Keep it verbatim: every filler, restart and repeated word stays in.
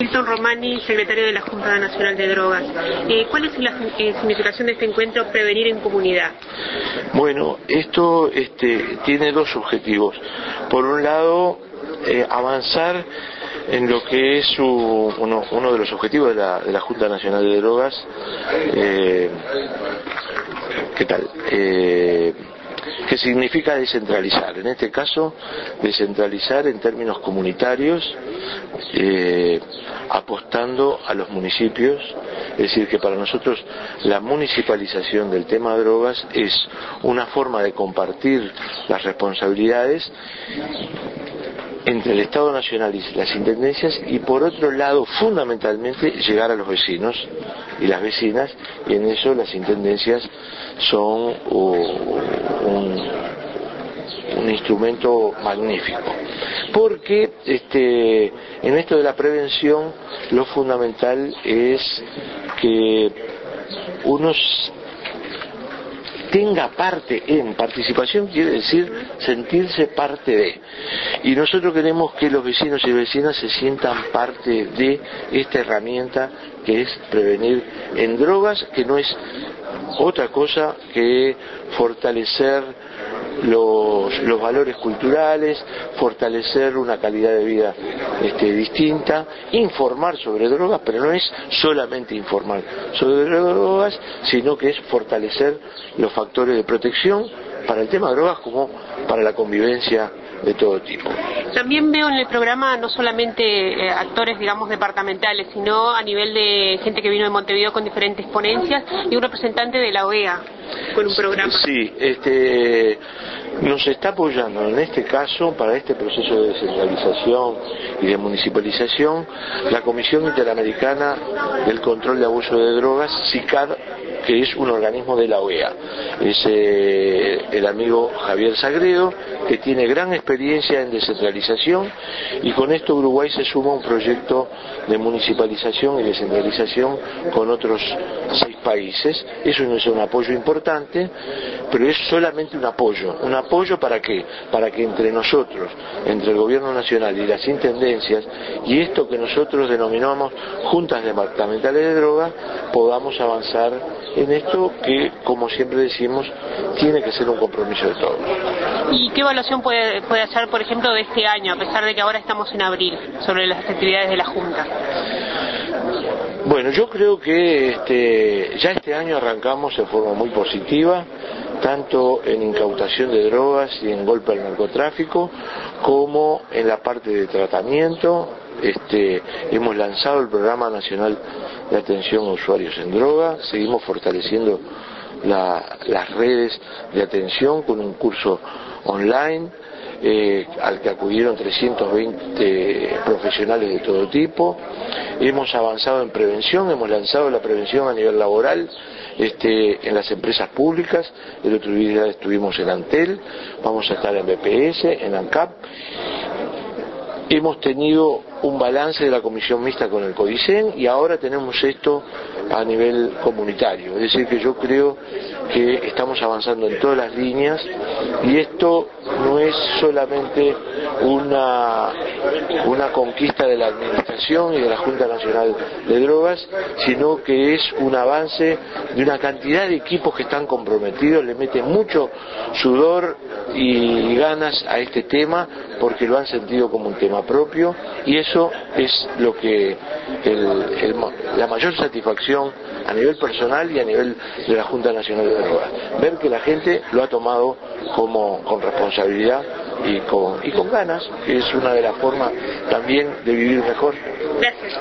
Milton Romani, secretario de la Junta Nacional de Drogas. Eh, ¿Cuál es la eh, significación de este encuentro Prevenir en Comunidad? Bueno, esto este, tiene dos objetivos. Por un lado, eh, avanzar en lo que es su, uno, uno de los objetivos de la, de la Junta Nacional de Drogas. Eh, ¿Qué tal? Eh, que significa descentralizar, en este caso descentralizar en términos comunitarios, eh, apostando a los municipios, es decir, que para nosotros la municipalización del tema de drogas es una forma de compartir las responsabilidades entre el Estado Nacional y las intendencias, y por otro lado fundamentalmente llegar a los vecinos y las vecinas, y en eso las intendencias son un, un instrumento magnífico, porque este, en esto de la prevención lo fundamental es que uno tenga parte en, participación quiere decir sentirse parte de, y nosotros queremos que los vecinos y vecinas se sientan parte de esta herramienta que es prevenir en drogas, que no es otra cosa que fortalecer los, los valores culturales, fortalecer una calidad de vida este, distinta, informar sobre drogas, pero no es solamente informar sobre drogas, sino que es fortalecer los factores de protección para el tema de drogas como para la convivencia de todo tipo. También veo en el programa no solamente eh, actores, digamos, departamentales, sino a nivel de gente que vino de Montevideo con diferentes ponencias y un representante de la O E A con un programa. Sí, este, nos está apoyando en este caso, para este proceso de descentralización y de municipalización, la Comisión Interamericana del Control de Abuso de Drogas, SICAD, que es un organismo de la O E A. Es eh, el amigo Javier Sagredo, que tiene gran experiencia en descentralización, y con esto Uruguay se suma a un proyecto de municipalización y descentralización con otros seis países. Eso no es un apoyo importante, pero es solamente un apoyo. ¿Un apoyo para qué? Para que entre nosotros, entre el gobierno nacional y las intendencias, y esto que nosotros denominamos juntas departamentales de droga, podamos avanzar en esto que, como siempre decimos, tiene que ser un compromiso de todos. ¿Y qué evaluación puede, puede hacer, por ejemplo, de este año, a pesar de que ahora estamos en abril, sobre las actividades de la Junta? Bueno, yo creo que este, ya este año arrancamos en forma muy positiva, tanto en incautación de drogas y en golpe al narcotráfico, como en la parte de tratamiento. Este, hemos lanzado el Programa Nacional de Atención a Usuarios en Droga, seguimos fortaleciendo la, las redes de atención con un curso online eh, al que acudieron trescientos veinte profesionales de todo tipo. Hemos avanzado en prevención, hemos lanzado la prevención a nivel laboral este, en las empresas públicas. El otro día estuvimos en Antel, vamos a estar en B P S, en ANCAP. Hemos tenido un balance de la comisión mixta con el CODICEN y ahora tenemos esto a nivel comunitario. Es decir, que yo creo que estamos avanzando en todas las líneas, y esto no es solamente una, una conquista de la Administración y de la Junta Nacional de Drogas, sino que es un avance de una cantidad de equipos que están comprometidos, le meten mucho sudor y ganas a este tema porque lo han sentido como un tema propio, y eso es lo que el, el, la mayor satisfacción a nivel personal y a nivel de la Junta Nacional de Drogas, ver que la gente lo ha tomado como con responsabilidad y con, y con ganas, que es una de las formas también de vivir mejor. Gracias.